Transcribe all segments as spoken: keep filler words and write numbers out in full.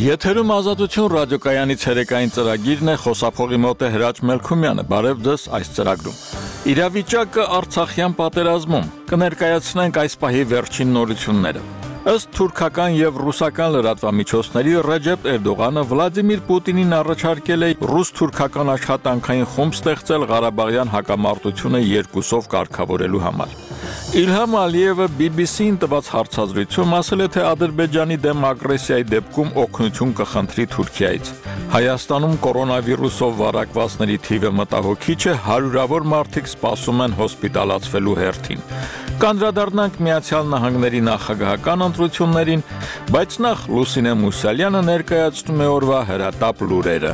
Եթերում Ազատություն ռադիոկայանի ցերեկային ծրագիրն է, խոսափողի մոտ է Հրաչ Մելքումյանը, բարև ձեզ այս ծրագրում։ Իրավիճակը Արցախյան պատերազմում, կներկայացնենք այս պահի վերջին նորությունները։ Ըստ թուրքական եւ ռուսական լրատվամիջոցների Ռեջեփ Էրդողանը Վլադիմիր Պուտինին առաջարկել է ռուս-թուրքական աշխատանքային խումբ ստեղծել Ղարաբաղյան հակամարտությունը երկուսով կարգավորելու համար։ Իլհամ Ալիևը բի բի սի-ին տված հարցազրույցում ասել է, թե Ադրբեջանի դեմ ագրեսիայի դեպքում օգնություն կխնդրի Թուրքիայից։ Հայաստանում կորոնավիրուսով վարակվածների թիվը մտահոգիչ է, հարյուրավոր մարդիկ սպասում են հոսպիտալացվելու հերթին։ Կանդրադառնանք Միացյալ Նահանգների նախագահական ընտրություններին, բայց նախ Լուսինե Մուսալյանը ներկայացնում է օրվա հրատապ լուրերը։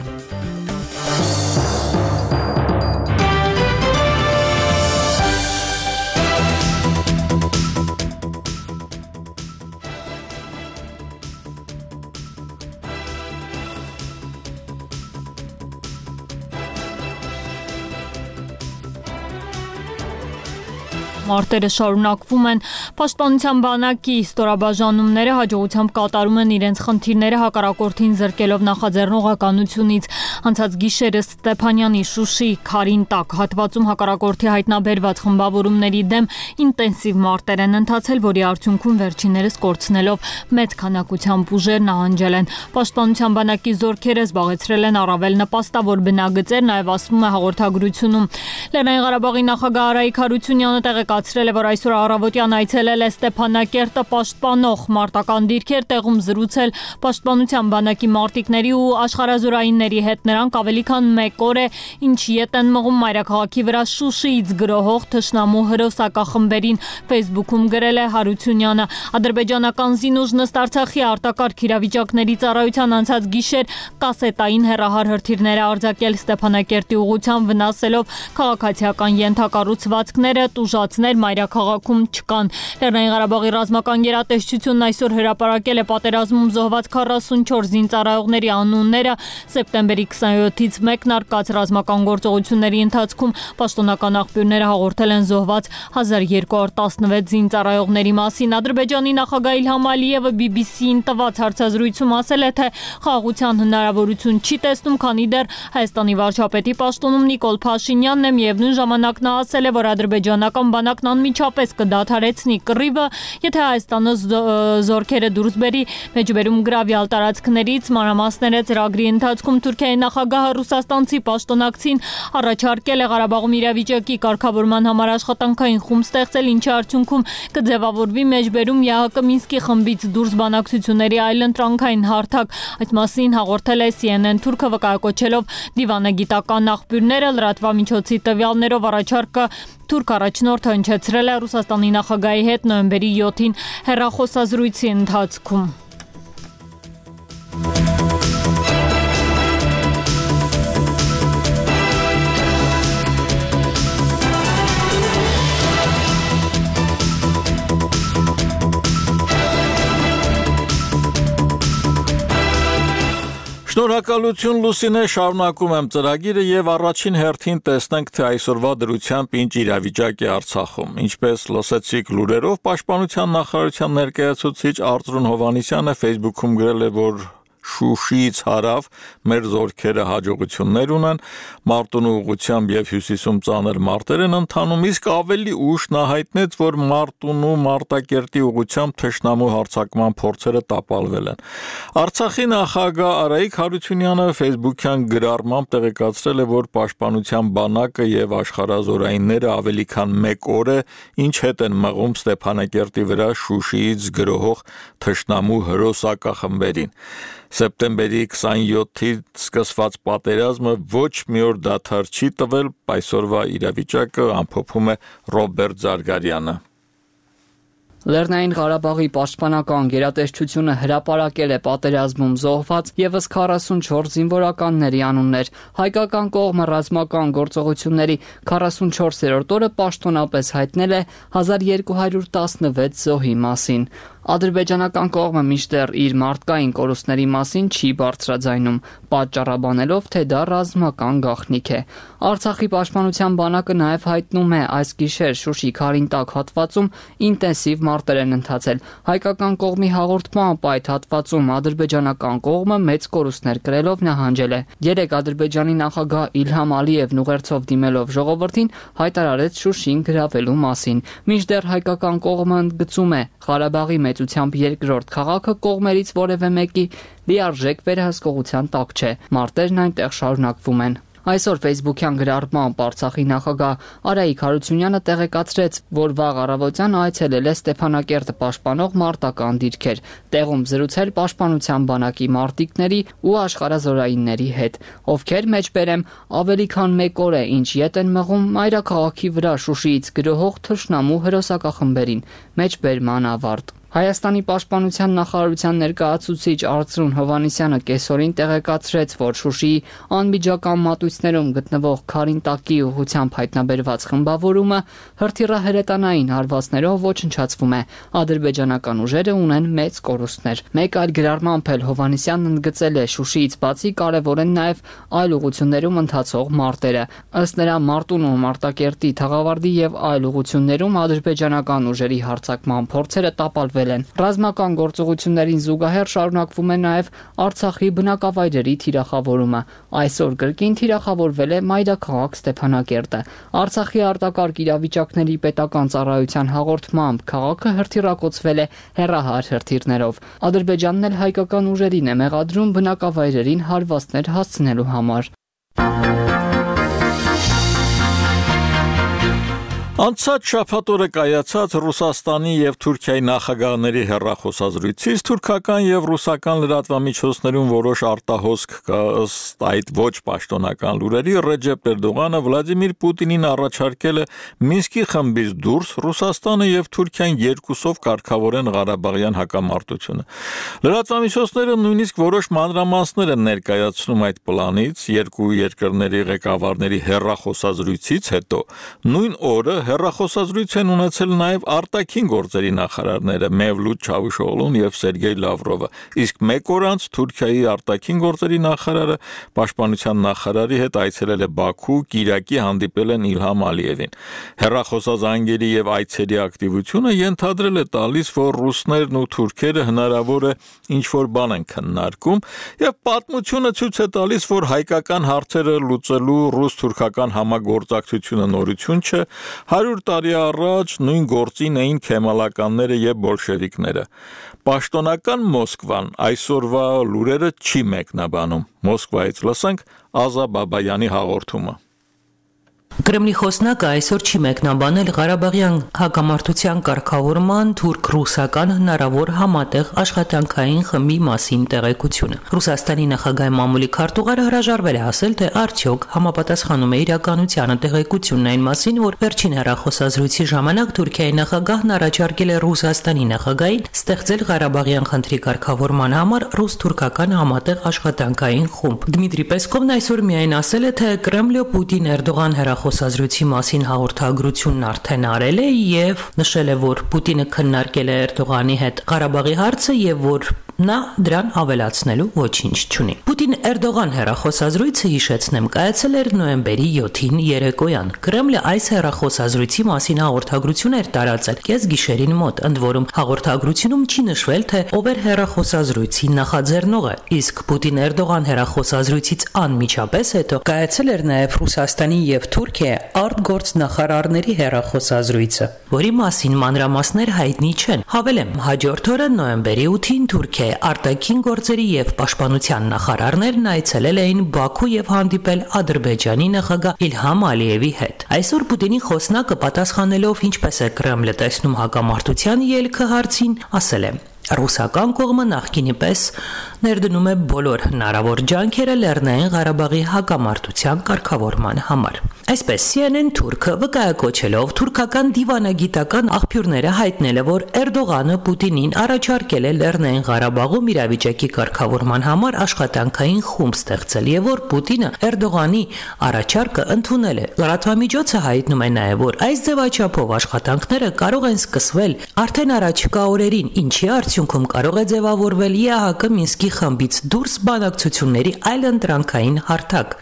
Մարտերը շարունակվում են, Պաշտպանության բանակի ստորաբաժանումները հաջողությամբ կատարում են իրենց խնդիրները հակառակորդին զրկելով նախաձեռնողականությունից։ Անցած գիշերը Ստեփանյանի Շուշի Քարին տակ հատվածում հակառակորդի հայտնաբերված խմբավորումների դեմ ինտենսիվ մարտեր են ընթացել, որի արդյունքում վերջիններս կորցնելով մեծ քանակությամբ ուժեր նահանջել են։ Պաշտպանության բանակի զորքերը զբաղեցրել են առավել նպաստավոր բնագծեր, նաև ասվում է հաղորդագրությունում։ Լեռնային Ղարաբաղի նախագահ Արայիկ Հարությունյանը տեղեկացրել է, որ այսօր առավոտյան այցելել է Ստեփանակերտը պաշտպանող մարտական դիրքեր, տեղում զրուցել Պաշտպանության բանակի մարտիկների ու աշխարհազորայինների հետ։ Նրանք ավելի քան մեկ օր է ինչ ետ են մղում մայրաքաղաքի վրա Շուշիից գրոհող թշնամու հրոսակախմբերին, Facebook-ում գրել է Հարությունյանը։ Ադրբեջանական զինուժն ըստ Արցախի արտակարգ իրավիճակների ծառայության անցած գիշեր կասետային հեռահար հրթիռներ է արձակել Ստեփանակերտի ուղղությամբ, վնասելով քաղաքացիական ենթակառուցվածքները, տուժածներ մայրաքաղաքում չկան։ Լեռնային Ղարաբաղի ռազմական գերատեսչությունն այսօր հրապարակել է պատերազմում զոհված քառասունչորս զինծառայողների անունները։ Սեպտեմբերի քսաներկուից մեկնարկած ռազմական գործողությունների ընթացքում պաշտոնական աղբյուրները հաղորդել են զոհված հազար երկու հարյուր տասնվեց զինծառայողների մասին։ Ադրբեջանի նախագահ Իլհամ Ալիևը բի բի սի-ին տված հարցազրույցում ասել է, թե խաղաղության հնարավորություն չի տեսնում, քանի դեռ Հայաստանի վարչապետի պաշտոնում Նիկոլ Փաշինյանն է։ Միևնույն ժամանակ նա ասել է, որ ադրբեջանական բանակն անմիջապես կդադարեցնի կռիվը, եթե Հայաստանը զորքերը դուրս բերի մեջբերում գրավյալ տարածքներից։ Մանրամասները ծրագրի ընթացքում Թուրքիայի նախագահը ռուսաստանցի պաշտոնակցին առաջարկել է Ղարաբաղում իրավիճակի կարգավորման համար աշխատանքային խումբ ստեղծել, ինչի արդյունքում կձևավորվի մեջբերում ԵԱՀԿ Մինսկի խմբից դուրս բանակցությունների այլընտրանքային հարթակ։ Այդ մասին հաղորդել է սի են են Թուրքը, վկայակոչելով դիվանագիտական աղբյուրները։ Լրատվամիջոցի տվյալներով առաջարկը թուրք առաջնորդը հնչեցրել է Ռուսաստանի նախագահի հետ նոյեմբերի յոթին հեռախոսազրույցի ընթացքում։ Շնորհակալություն Լուսինե, շարունակում եմ ծրագիրը եւ առաջին հերթին տեսնենք, թե այսօրվա դրությամբ ինչ իրավիճակ է Արցախում։ Ինչպես լսեցիք լուրերով, Պաշտպանության նախարարության ներկայացուցիչ Արծրուն Հովհաննիսյանը Facebook-ում գրել է, որ Շուշիից հարավ մեր զորքերը հաջողություններ ունեն, Մարտունու ուղղությամբ եւ հյուսիսում ծանր մարտեր են ընթանում, իսկ ավելի ուշ նա հայտնեց, որ Մարտունու Մարտակերտի ուղղությամբ թշնամու հարձակման փորձերը տապալվել են։ Արցախի նախագահ Արայիկ Հարությունյանը Facebook-յան գրառմամբ տեղեկացրել է, որ Պաշտպանության բանակը եւ աշխարհազորայինները ավելի քան մեկ օր է ինչ հետ են մղում Ստեփանակերտի վրա Շուշիից գրոհող թշնամու հրոսակախմբերին։ Սեպտեմբերի քսաներկուից սկսված պատերազմը ոչ մի օր դադար չի տվել, այսօրվա իրավիճակը ամփոփում է Ռոբերտ Զարգարյանը։ Լեռնային Ղարաբաղի պաշտպանական գերատեսչությունը հրապարակել է պատերազմում զոհված եւս քառասունչորս զինվորականների անուններ։ Հայկական կողմը ռազմական գործողությունների քառասունչորսերորդ օրը պաշտոնապես հայտնել է հազար երկու հարյուր տասնվեց զոհի մասին։ Ադրբեջանական կողմը մինչդեռ իր մարդկային կորուստների մասին չի բարձրաձայնում, պատճառաբանելով, թե դա ռազմական գաղտնիք է։ Արցախի պաշտպանության բանակը նաև հայտնում է այս գիշեր Շուշի Քարինտակ հատվածում ինտենսիվ մարտեր են ընթացել։ Հայկական կողմի հաղորդմամբ այդ հատվածում ադրբեջանական կողմը մեծ կորուստներ կրելով նահանջել է։ Երեկ Ադրբեջանի նախագահ Իլհամ Ալիևն ուղերձով դիմելով ժողովրդին հայտարարեց Շուշին գրավելու մասին։ Մինչդեռ հայկական կողմը ընդգծում է Ղարաբաղի մեծությամբ երկրորդ քաղաքը կողմերից որևէ մեկի լիարժեք վերահսկողության տակ չէ։ Մարտերն այնտեղ շարունակվում են։ Այսօր Facebook-յան գրառմամբ Արցախի նախագահ Արայիկ Հարությունյանը տեղեկացրեց, որ վաղ առավոտյան այցելել է Ստեփանակերտը պաշտպանող մարտական դիրքեր, տեղում զրուցել պաշտպանության բանակի մարտիկների ու աշխարհազորայինների հետ, ովքեր մեջբերեմ ավելի քան մեկ օր է ինչ ետ են մղում մայրաքաղաքի վրա Շուշիից գրոհող թշնամու հրոսակախմբերին, մեջբերման ավարտ։ Հայաստանի պաշտպանության նախարարության ներկայացուցիչ Արծրուն Հովհաննիսյանը կեսօրին տեղեկացրեց, որ Շուշիի անմիջական մատույցներում գտնվող Քարինտակի ուղղությամբ հայտնաբերված խմբավորումը հրթիռահրետանային հարվածներով ոչնչացվում է։ Ադրբեջանական ուժերը ունեն մեծ կորուստներ։ Մեկ այլ գրառմամբ էլ Հովհաննիսյանն ընդգծել է Շուշիից բացի կարևոր են նաև այլ ուղղություններում ընթացող մարտերը։ Ըստ նրա Մարտունու, Մարտակերտի, Թաղավարտի եւ այլ ուղղություններում ադրբեջանական ուժերի հարձակման փորձերը տապալվել են։ Ռազմական գործողություններին զուգահեռ շարունակվում է նաև Արցախի բնակավայրերի թիրախավորումը։ Այսօր կրկին թիրախավորվել է մայրաքաղաք Ստեփանակերտը։ Արցախի արտակարգ իրավիճակների պետական ծառայության հաղորդմամբ քաղաքը հրթիռակոծվել է հեռահար հրթիռներով։ Ադրբեջանն էլ հայկական ուժերին է մեղադրում բնակավայրերին հարվածներ հասցնելու համար։ Անցած շաբաթ օրը կայացած Ռուսաստանի եւ Թուրքիայի նախագահների հեռախոսազրույցից թուրքական եւ ռուսական լրատվամիջոցներում որոշ արտահոսք կա, ըստ այդ ոչ պաշտոնական լուրերի Ռեջեփ Էրդողանը Վլադիմիր Պուտինին առաջարկել է Մինսկի խմբից դուրս Ռուսաստանը եւ Թուրքիան երկուսով կարգավորեն Ղարաբաղյան հակամարտությունը։ Լրատվամիջոցները նույնիսկ որոշ մանրամասներ են ներկայացնում այդ պլանից երկու երկրների ղեկավարների հեռախոսազրույցից հետո։ Նույն օրը հեռախոսազրույց են ունեցել նաև արտաքին գործերի նախարարները Մևլութ Չավուշօղլուն եւ Սերգեյ Լավրովը, իսկ մեկ օր անց Թուրքիայի արտաքին գործերի նախարարը պաշտպանության նախարարի հետ այցելել է Բաքու, Կիրակի հանդիպել են Իլհամ Ալիևին։ Հեռախոսազանգերի եւ այցերի ակտիվությունը ենթադրել է տալիս, որ ռուսներն ու թուրքերը հնարավոր է ինչ-որ բան են քննարկում եւ պատմությունը ցույց է տալիս, որ հայկական հարցերը լուծելու ռուս-թուրքական համագործակցությունը նորություն չէ։ հարյուր տարի առաջ նույն գործին էին քեմալականները եւ բոլշևիկները։ Պաշտոնական Մոսկվան այսօրվա լուրերը չի մեկնաբանում։ Մոսկվայից լսենք Ազա Բաբայանի հաղորդումը։ Կրեմլի խոսնակը այսօր չի մեկնաբանել Ղարաբաղյան հակամարտության կարգավորման թուրք-ռուսական հնարավոր համատեղ աշխատանքային խմբի մասին տեղեկությունը։ Ռուսաստանի նախագահի մամուլի քարտուղարը հրաժարվել է ասել, թե արդյոք համապատասխանում է իրականությանը տեղեկությունն այն մասին, որ վերջին հեռախոսազրույցի ժամանակ Թուրքիայի նախագահն առաջարկել է Ռուսաստանի նախագահին ստեղծել Ղարաբաղյան խնդրի կարգավորման համար ռուս-թուրքական համատեղ աշխատանքային խումբ։ Դմիտրի Պեսկովն այսօր միայն ասել է, թե Կրեմլը Պուտին-Էրդողան հեռախոսազրույցի մասին հաղորդագրությունն արդեն արել է եւ նշել է, որ Պուտինը քննարկել է Էրդողանի հետ Ղարաբաղի հարցը եւ որ նա դրան ավելացնելու ոչինչ չունի։ Պուտին-Էրդողան հեռախոսազրույցը, հիշեցնեմ, կայացել էր նոյեմբերի յոթին երեկոյան։ Կրեմլը այս հեռախոսազրույցի մասին հաղորդագրություն էր տարածել կեսգիշերին մոտ, ընդ որում հաղորդագրությունում չի նշվել, թե ով էր հեռախոսազրույցի նախաձեռնողը, իսկ Պուտին-Էրդողան հեռախոսազրույցից անմիջապես հետո կայացել էր նաև Ռուսաստանի եւ Թուրքիայի արտգործնախարարների հեռախոսազրույցը, որի մասին մանրամասներ հայտնի չեն։ Հավելեմ, հաջորդ օրը նոյեմբերի ութին Թուրքիայի արտաքին գործերի եւ պաշտպանության նախարարներն այցելել էին Բաքու եւ հանդիպել Ադրբեջանի նախագահ Իլհամ Ալիևի հետ։ Այսօր Պուտինի խոսնակը պատասխանելով ինչպես է Կրեմլը տեսնում հակամարտության ելքը հարցին, ասել է. Ռուսական կողմը նախկինի պես ներդնում է բոլոր հնարավոր ջանքերը Լեռնային Ղարաբաղի հակամարտության կարգավորման համար։ Այսպես C N N Թուրքը վկայակոչելով թուրքական դիվանագիտական աղբյուրները հայտնել է, որ Էրդողանը Պուտինին առաջարկել է Լեռնային Ղարաբաղում իրավիճակի կարգավորման համար աշխատանքային խումբ ստեղծել եւ որ Պուտինը Էրդողանի առաջարկը ընդունել է։ Լրատվամիջոցը հայտնում է նաեւ, որ այս ձևաչափով աշխատանքները կարող են սկսվել արդեն առաջիկա օրերին, ինչի արդյունքում կարող է ձևավորվել Է Ա Հ Կ Մինսկի խմբից դուրս բանակցությունների այլընտրանքային հարթակ։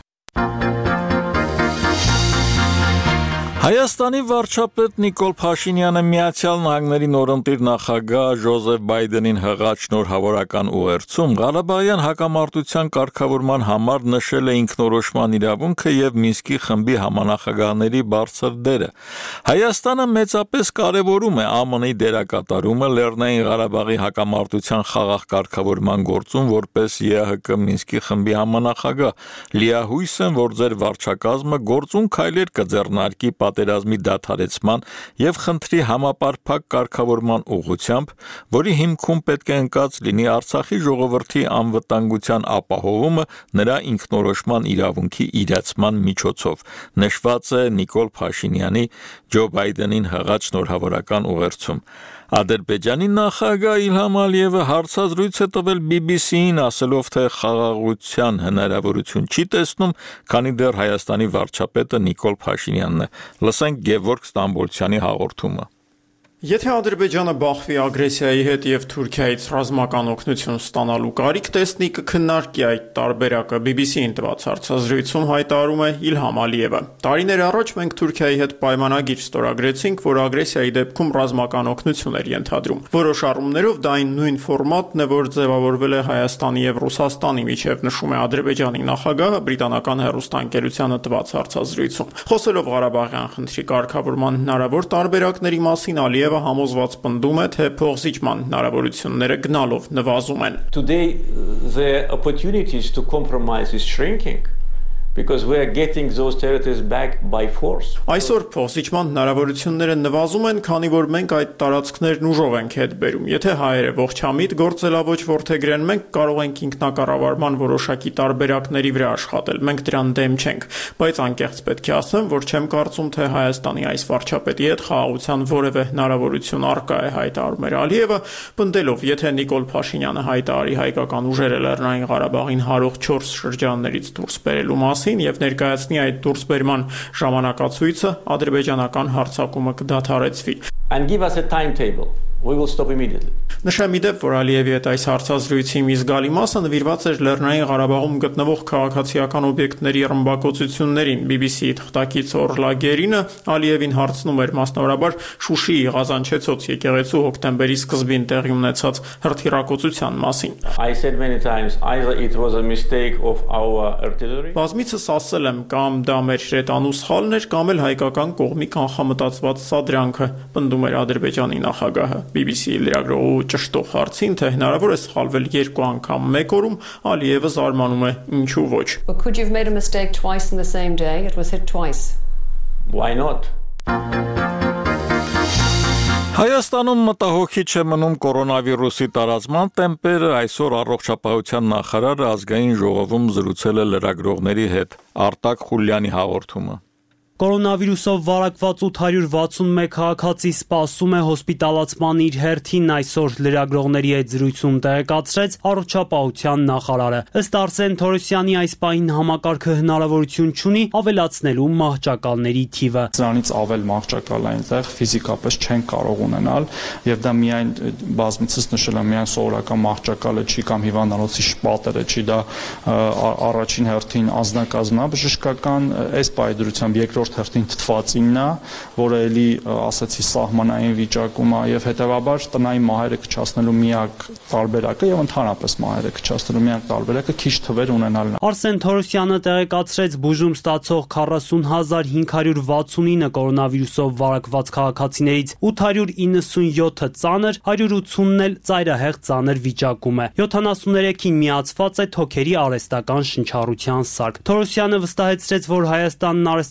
Հայաստանի վարչապետ Նիկոլ Փաշինյանը Միացյալ Նահանգների նորընտիր նախագահ Ջոզեֆ Բայդենին հղած շնորհավորական ուղերձում Ղարաբաղյան հակամարտության կարգավորման համար նշել է ինքնորոշման իրավունքը եւ Մինսկի խմբի համանախագահների բարձր դերը։ Հայաստանը մեծապես կարևորում է ಆ Մ Ն-ի դերակատարումը Լեռնային Ղարաբաղի հակամարտության խաղաղ կարգավորման գործում որպես Է Ա Հ Կ Մինսկի խմբի համանախագահ։ Լիահույս եմ, որ ձեր վարչակազմը գործուն քայլեր կձեռնարկի պատերազմի դադարեցման եւ խնդրի համապարփակ կարգավորման ուղղությամբ, որի հիմքում պետք է ընկած լինի Արցախի ժողովրդի անվտանգության ապահովումը նրա ինքնորոշման իրավունքի իրացման միջոցով, նշված է Նիկոլ Փաշինյանի Ջո Բայդենին հղած շնորհավորական ուղերձում։ Ադրբեջանի նախագահ Իլհամ Ալիևը հարցազրույց է տվել B B C-ին, ասելով, թե խաղաղության հնարավորություն չի տեսնում, քանի դեռ Հայաստանի վարչապետը Նիկոլ Փաշինյանն է։ Լսենք Գևորգ Ստամբոլցյանի հաղորդումը։ Եթե Ադրբեջանը բախվի ագրեսիայի հետ եւ Թուրքիայից ռազմական օգնություն ստանալու կարիք տեսնի, կքննարկի այդ տարբերակը B B C-ին տված հարցազրույցում հայտարարում է Իլհամ Ալիևը։ Տարիներ առաջ մենք Թուրքիայի հետ պայմանագիր ստորագրեցինք, որ ագրեսիայի դեպքում ռազմական օգնություն էր ենթադրում։ Որոշ առումներով դա այն նույն ֆորմատն է, որ ձևավորվել է Հայաստանի եւ Ռուսաստանի միջև, նշում է Ադրբեջանի նախագահը բրիտանական հեռուստաընկերությանը տված հարցազրույցում։ Խոսելով Ղարաբաղյան խնդրի կարգավորման հնարավոր տարբերակների մասին Ալիևը համոզված պնդում է, թե փոխզիջման հնարավորությունները գնալով նվազում են։ Today the opportunities to compromise is shrinking. Because we are getting those territories back by force. Այսօր փոխզիջման հնարավորությունները նվազում են, քանի որ մենք այդ տարածքներն ուժով ենք հետ բերում։ Եթե հայերը ողջամիտ գործելավոճ որդեգրեն, մենք կարող ենք ինքնակառավարման որոշակի տարբերակների վրա աշխատել։ Մենք դրան դեմ չենք, բայց անկեղծ պետք է ասեմ, որ չեմ կարծում, թե Հայաստանի այս վարչապետի հետ խաղաղության որևէ հնարավորություն առկա է, հայտարարում էր Ալիևը, պնդելով, եթե Նիկոլ Փաշինյանը հայտարարի հայկական ուժերը Լեռնային Ղարաբաղին հարող չորս շրջաններից դուրս բերելու մասին եւ ներկայացնի այդ դուրսբերման ժամանակացույցը, ադրբեջանական հարձակումը կդադարեցվի։ And give us a timetable. We will stop immediately. Նշեմ իդեպ, որ Ալիևի հետ այս հարցազրույցի մի զգալի մասը նվիրված էր Լեռնային Ղարաբաղում գտնվող քաղաքացիական օբյեկտների ռմբակոծություններին։ B B C-ի թղթակից Օրլա Գերինը Ալիևին հարցնում էր մասնավորաբար Շուշիի Ղազանչեցոց եկեղեցու հոկտեմբերի սկզբին տեղի ունեցած հրթիռակոծության մասին։ I said many times either it was a mistake of our artillery. Բազմիցս ասել եմ, կամ դա մեր հրետանու սխալն էր, կամ էլ հայկական կողմի կանխամտածված սադրանքը, պնդում էր Ադրբեջանի նախագահը։ B B C-ի լրագրողու ճշտող հարցին, թե հնարավոր է սխալվել երկու անգամ մեկ օրում, Ալիևը զարմանում է, ինչու ոչ։ But could you have made a mistake twice in the same day? It was hit twice. Why not? Հայաստանում մտահոգիչ է մնում կորոնավիրուսի տարածման տեմպերը, այսօր առողջապահության նախարարը ազգային ժողովում զրուցել է լրագրողների հետ։ Արտակ Խուլյանի հաղորդումը։ Կորոնավիրուսով վարակված ութ հարյուր վաթսուն մեկ քաղաքացի սպասում է հոսպիտալացման իր հերթին, այսօր լրագրողների հետ զրույցում տեղեկացրեց առողջապահության նախարարը։ Ըստ Արսեն Թորոսյանի, այս պահին համակարգը հնարավորություն չունի ավելացնելու մահճակալների թիվը։ Սրանից ավել մահճակալ այնտեղ ֆիզիկապես չեն կարող ունենալ, եւ դա միայն բազմիցս նշել եմ, միայն սովորական մահճակալը չի կամ հիվանդանոցի շպատերը չի, դա առաջին հերթին անձնակազմն է, բժշկական այս պայդրությամբ երկրորդ հերթին թթվածինն է, որը էլի ասացի սահմանային վիճակում է եւ հետեւաբար տնային մահերը կչացնելու միակ տարբերակը եւ ընդհանրապես մահերը կչացնելու միակ տարբերակը քիչ թվեր ունենալն է։ Արսեն Թորոսյանը տեղեկացրեց բուժում ստացող քառասուն հազար հինգ հարյուր վաթսունինը կորոնավիրուսով վարակված քաղաքացիներից ութ հարյուր իննսունյոթը ծանր, հարյուր ութունն էլ ծայրահեղ ծանր վիճակում է։ յոթանասուններեքին միացված է թոքերի արհեստական շնչառության սարք։ Թորոսյանը վստահեցրեց, որ Հայաստանն արհեստական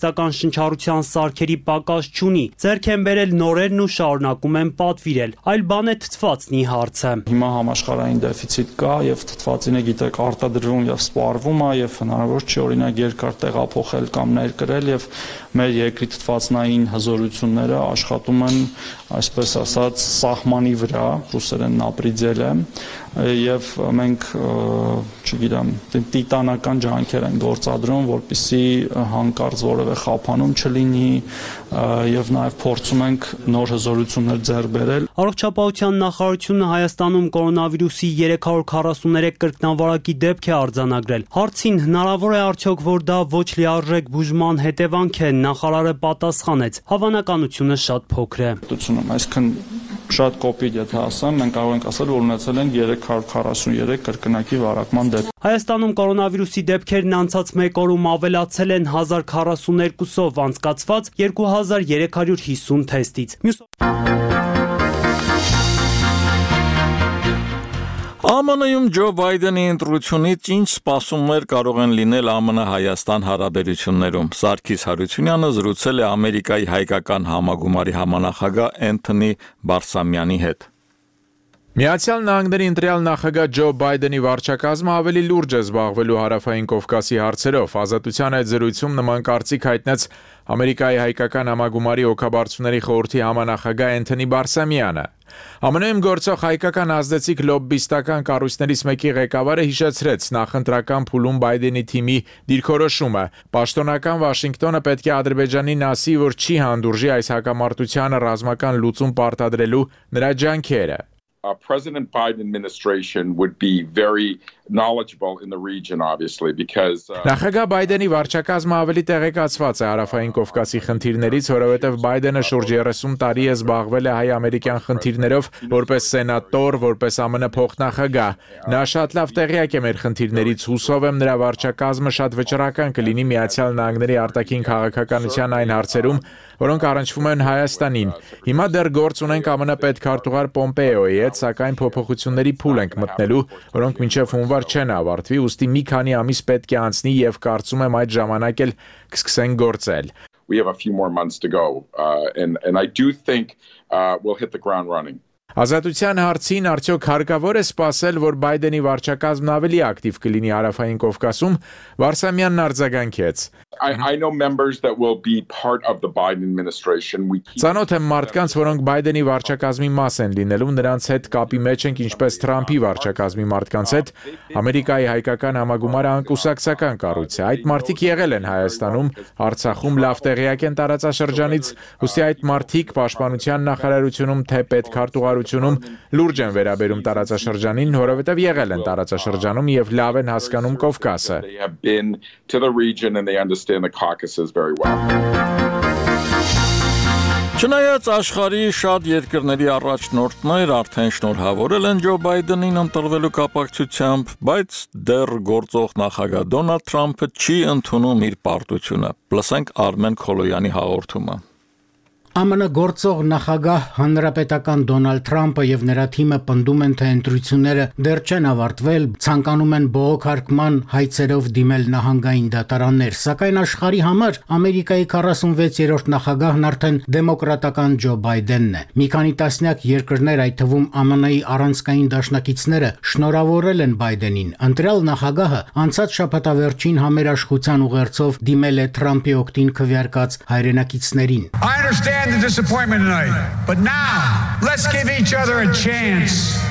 ոչնչարության սարքերի պակաս չունի, ձեռք են բերել նորերն ու շարունակում են պատվիրել, այլ բան է թթվածնի հարցը։ Հիմա համաշխարհային դեֆիցիտ կա եւ թթվածինը գիտեք արտադրվում եւ սպառվում է եւ հնարավոր չի օրինակ երկար տեղափոխել կամ ներկրել եւ մեր երկրի թթվածնային հզորությունները աշխատում են այսպես ասած սահմանի վրա, ռուսերեն նապրիձելը եւ մենք չգիտեմ տիտանական ջանքեր են գործադրում, որպեսզի հանկարծ որևէ խափանում չլինի եւ նաեւ փորձում ենք նոր հզորություններ ձեռք բերել։ Առողջապահության նախարարությունը Հայաստանում կորոնավիրուսի երեք հարյուր քառասուններեք կրկնավարակի դեպք է արձանագրել։ Հարցին հնարավոր է արդյոք որ դա ոչ լիարժեք բուժման հետևանք է, նախարարը պատասխանեց. հավանականությունը շատ փոքր է։ Այսինքն շատ կոպիտ եթե ասեմ, մենք կարող ենք ասել, որ ունեցել ենք երեք հարյուր քառասուններեք կրկնակի վարակման դեպք։ Հայաստանում կորոնավիրուսի դեպքերն անցած մեկ օրում ավելացել են հազար քառասուներկուսով անցկացված երկու հազար երեք հարյուր հիսուն թեստից։ Մյուս ԱՄՆ-ում Ջո Բայդենի ընտրությունից ինչ սպասումներ կարող են լինել ԱՄՆ-Հայաստան հարաբերություններում։ Սարգիս Հարությունյանը զրուցել է Ամերիկայի հայկական համագումարի համանախագահ Էնթոնի Բարսամյանի հետ։ Միացյալ Նահանգների ընտրյալ նախագահ Ջո Բայդենի վարչակազմը ավելի լուրջ է զբաղվելու հարավային Կովկասի հարցերով։ Ազատության այդ զրույցում նման կարծիք հայտնեց Ամերիկայի հայկական համագումարի օգաբարձուների խորհրդի համանախագահ Էնթոնի Բարսամյանը։ ԱՄՆ-ում գործող հայկական ազդեցիկ լոբբիստական կառույցներից մեկի ղեկավարը հիշեցրեց նախընտրական փուլում Բայդենի թիմի դիրքորոշումը։ Պաշտոնական Վաշինգտոնը պետք է Ադրբեջանին ասի, որ չի հանդուրժի այս հակամարտությանը ռազմական լուծում պարտադրելու նրա ջանքերը։ Uh, President Biden administration would be very knowledgeable in the region, obviously, because Նախագահ Բայդենի վարչակազմը ավելի տեղեկացված է հարավային Կովկասի խնդիրներից, որովհետև Բայդենը շուրջ երեսուն տարի է զբաղվել է հայ-ամերիկյան խնդիրներով որպես սենատոր, որպես ԱՄՆ փոխնախագահ։ Նա շատ լավ տեղյակ է մեր խնդիրներից, հուսով եմ նրա վարչակազմը շատ վճռական կլինի Միացյալ Նահանգների արտաքին քաղաքականության այն հարցերում, որոնք առնչվում են Հայաստանին։ Հիմա դեռ գործ ունենք ԱՄՆ պետքարտուղար Պոմպեոյի հետ, սակայն փոփոխությունների փուլ ենք մտնելու, որոնք մինչև հունվար չեն ավարտվի, ուստի մի քանի ամիս պետք է անցնի եւ կարծում եմ այդ ժամանակ էլ կսկսեն գործել։ We have a few more months to go uh, and and I do think uh, we'll hit the ground running. Ազատության հարցին արդյոք հարկավոր է սպասել, որ Բայդենի վարչակազմն ավելի ակտիվ կլինի հարավային Կովկասում, Վարսամյանն արձագանքեց։ I, I know members that will be part of the Biden administration. We keep Ծանոթ եմ մարդկանց, որոնք Բայդենի վարչակազմի մաս են լինելու, նրանց հետ կապի մեջ ենք ինչպես Թրամփի վարչակազմի մարդկանց հետ։ Ամերիկայի հայկական համագումարը անկուսակցական կառույց է։ Այդ մարդիկ եղել են Հայաստանում, Արցախում, լավ տեղյակ են տարածաշրջանից, ուստի այդ մարդիկ պաշտպանության նախարարությունում թե պետքարտուղարությունում լուրջ են վերաբերում տարածաշրջանին, որովհետև եղել են տարածաշրջանում եւ լավ են հասկանում Կովկասը։ They have been to the region and they understand the Caucasus very well. Չնայած աշխարհի շատ երկրների առաջնորդներ արդեն շնորհավորել են Ջո Բայդենին ընտրվելու կապակցությամբ, բայց դեռ գործող նախագահ Դոնալդ Թրամփը չի ընդունում իր պարտությունը։ Լսենք Արմեն Քոլոյանի հաղորդումը։ ԱՄՆ գործող նախագահ հանրապետական Դոնալդ Թրամփը եւ նրա թիմը պնդում են, թե ընտրությունները դեռ չեն ավարտվել, ցանկանում են բողոքարկման հայցերով դիմել նահանգային դատարաններ, սակայն աշխարհի համար Ամերիկայի քառասունվեցերորդ նախագահն արդեն դեմոկրատական Ջո Բայդենն է։ Մի քանի տասնյակ երկրներ, այդ թվում ԱՄՆ-ի առանցքային դաշնակիցները, շնորհավորել են Բայդենին։ Ընտրյալ նախագահը անցած շաբաթավերջին համերաշխության ուղերձով դիմել է Թրամփի օգտին քվեարկած հայրենակիցներին։ The disappointment tonight, but now let's give each other a chance.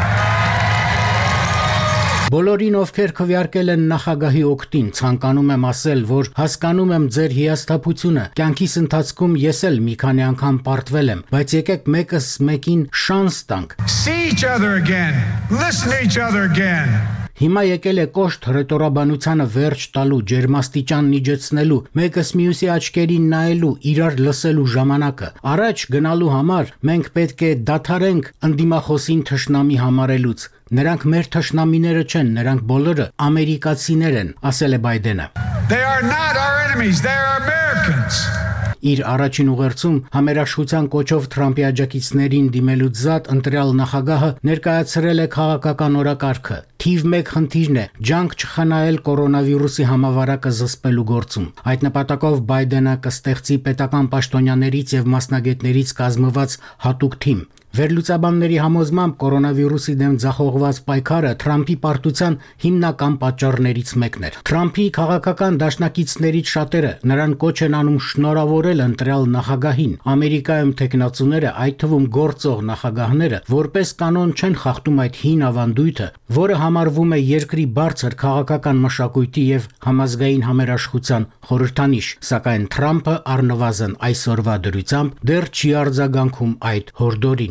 Բոլորին, ովքեր քվեարկել են նախագահի օգտին, ցանկանում եմ ասել, որ հասկանում եմ ձեր հիասթափությունը։ Կյանքիս ընթացքում ես էլ մի քանի անգամ պարտվել եմ, բայց եկեք մեկս մեկին շանս տանք։ See each other again. Listen to each other again. Հիմա եկել է կոշտ հռետորաբանությանը վերջ տալու, ջերմաստիճան նիջեցնելու, մեկս մյուսի աչքերին նայելու, իրար լսելու ժամանակը։ Առաջ գնալու համար մենք պետք է դադարենք ընդդիմախոսին թշնամի համարելուց։ Նրանք մեր թշնամիները չեն, նրանք բոլորը ամերիկացիներ են, ասել է Բայդենը։ They are not our enemies, they are Americans. Իր առաջին ուղերձում համերաշխության կոչով Թրամփի աջակիցներին դիմելուց զատ ընտրյալ նախագահը ներկայացրել է քաղաքական օրակարգը։ Թիվ մեկ խնդիրն է ջանք չխնայել կորոնավիրուսի համավարակը զսպելու գործում։ Այդ նպատակով Բայդենը կստեղծի պետական պաշտոնյաներից եւ մասնագետներից կազմված հատուկ թիմ։ Վերլուծաբանների համոզմամբ կորոնավիրուսի դեմ ձախողված պայքարը Թրամփի պարտության հիմնական պատճառներից մեկն էր։ Թրամփի քաղաքական դաշնակիցներից շատերը նրան կոչ են անում շնորհավորել ընտրյալ նախագահին։ Ամերիկայում տեխնացուները, այդ թվում գործող նախագահները, որպես կանոն չեն խախտում այդ հին ավանդույթը, որը համարվում է երկրի բարձր քաղաքական մշակույթի եւ համազգային համերաշխության խորհրդանիշ, սակայն Թրամփը առնվազն այսօրվա դրությամբ դեռ չի արձագանքում այդ հորդորին։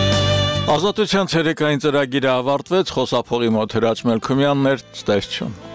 Ազատության ցերեկային ծրագիրը ավարտվեց, խոսափողի մոտ Հրաչ Մելքումյանն էր, ստերություն։